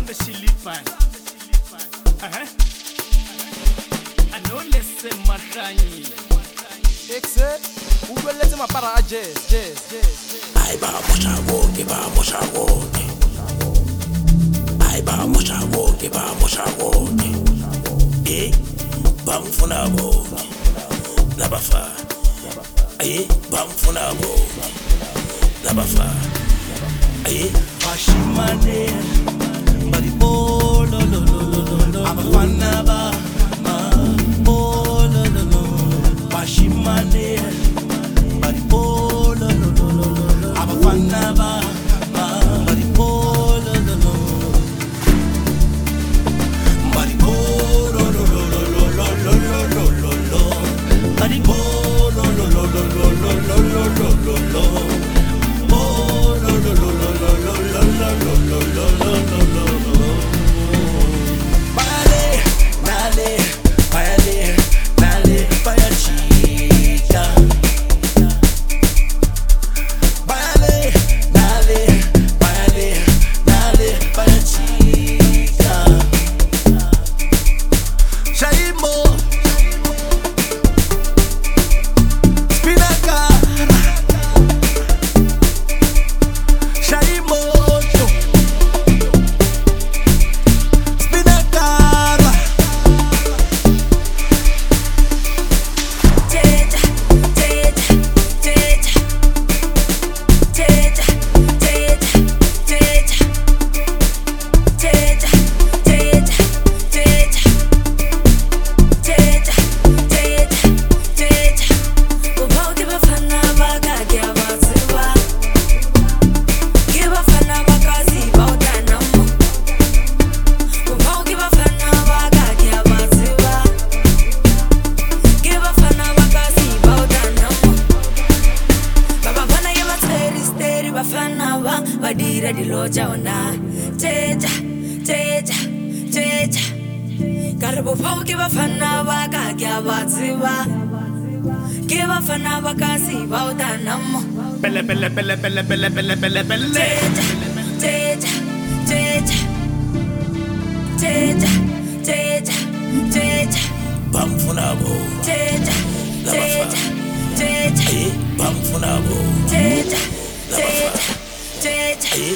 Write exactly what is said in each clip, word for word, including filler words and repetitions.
Sambe Shilipan. Uh-huh. I know lesse makanyi. Exe, ube leze mapara a jazz, jazz, jazz. Ay ba mosha woke, ba mosha woke. Ay ba mosha woke, ba mosha woke. Eh, bamfuna woke. Nabafa. Eh, bamfuna woke. Nabafa. Eh, Bashimane, Baribo, lo lo lo lo lo. Abafana ba, ma, bo lo lo lo. Bashimane, Baribo, lo lo lo lo lo. Abafana ba, ma, Baribo, lo lo lo. Baribo, lo lo lo lo lo lo lo lo lo lo. Baribo, lo lo lo lo lo lo lo lo lo lo. Badira di loja ona Jeja, jeja, jeja Karabo pao ke bafana ba ka kya batsiba Ke bafana ba ka si ba utanamo Bele bele bele bele bele bele bele bele Jeja, jeja, jeja Jeja, jeja, jeja bamfuna bo. Jeja, jeja, jeja Eh, bamfuna bo. Jeja, jeja Jeja,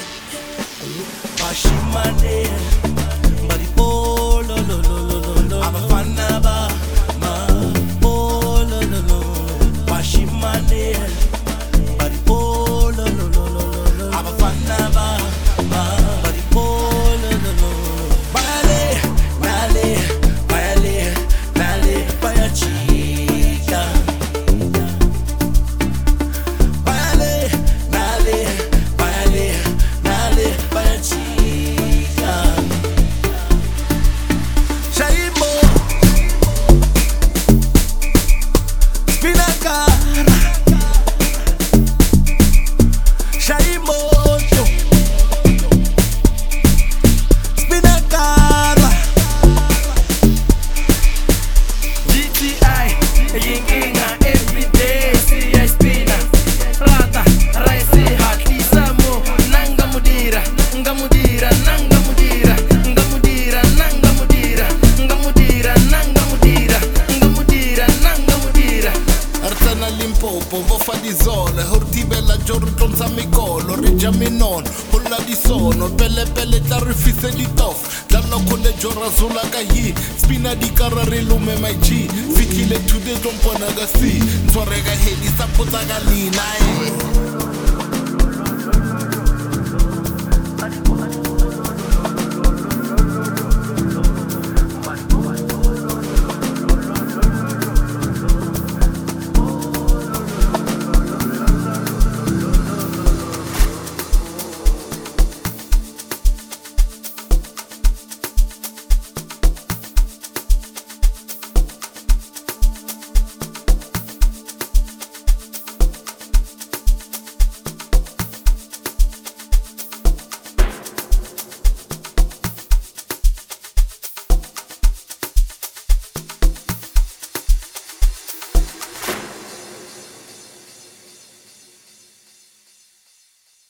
Bashimane, Baribo, lo lo lo lo lo lo. Abafana ba, ma, bo lo lo lo. Bashimane, Baribo, lo lo lo lo lo. Abafana ba, ma, Baribo, lo lo lo. Bayale, nale, bayale, nale, bayachika. Bayale, nale. Vo fa di zone, horti bella giorno tonza mi collo, reggiami non, quella di sono, belle belle tarifise di tof, danno con le giorra sulla cahi, spina di carrare lume mai G, fichi le tude don po' nagasi, so rega hedi sa puta galina, eh.